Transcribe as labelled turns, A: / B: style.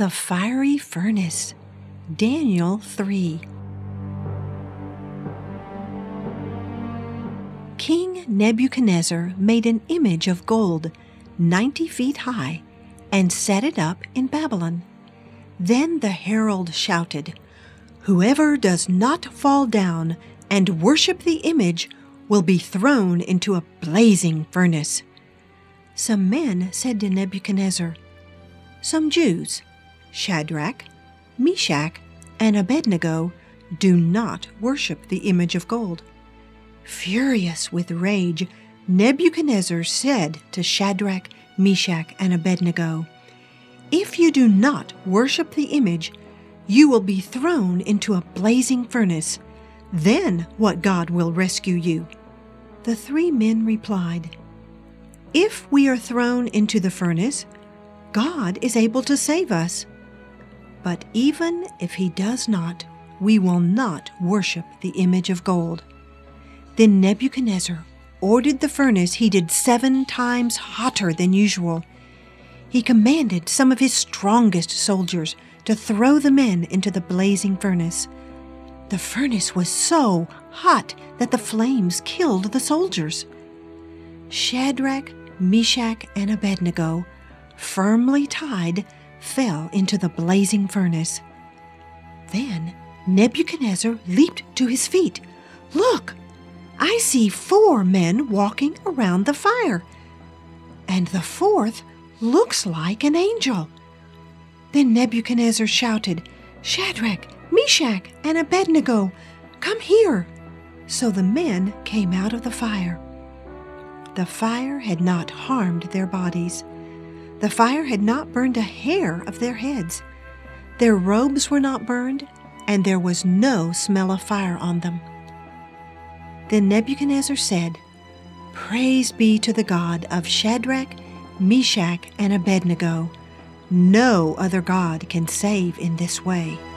A: The fiery furnace. Daniel 3. King Nebuchadnezzar made an image of gold 90 feet high and set it up in Babylon. Then the herald shouted, "Whoever does not fall down and worship the image will be thrown into a blazing furnace." Some men said to Nebuchadnezzar, "Some Jews, Shadrach, Meshach, and Abednego, do not worship the image of gold." Furious with rage, Nebuchadnezzar said to Shadrach, Meshach, and Abednego, "If you do not worship the image, you will be thrown into a blazing furnace. Then what God will rescue you?" The three men replied, "If we are thrown into the furnace, God is able to save us. But even if he does not, we will not worship the image of gold." Then Nebuchadnezzar ordered the furnace heated 7 times hotter than usual. He commanded some of his strongest soldiers to throw the men into the blazing furnace. The furnace was so hot that the flames killed the soldiers. Shadrach, Meshach, and Abednego, firmly tied, fell into the blazing furnace. Then Nebuchadnezzar leaped to his feet. "Look! I see 4 men walking around the fire, and the 4th looks like an angel." Then Nebuchadnezzar shouted, "Shadrach, Meshach, and Abednego, come here!" So the men came out of the fire. The fire had not harmed their bodies. The fire had not burned a hair of their heads. Their robes were not burned, and there was no smell of fire on them. Then Nebuchadnezzar said, "Praise be to the God of Shadrach, Meshach, and Abednego. No other God can save in this way."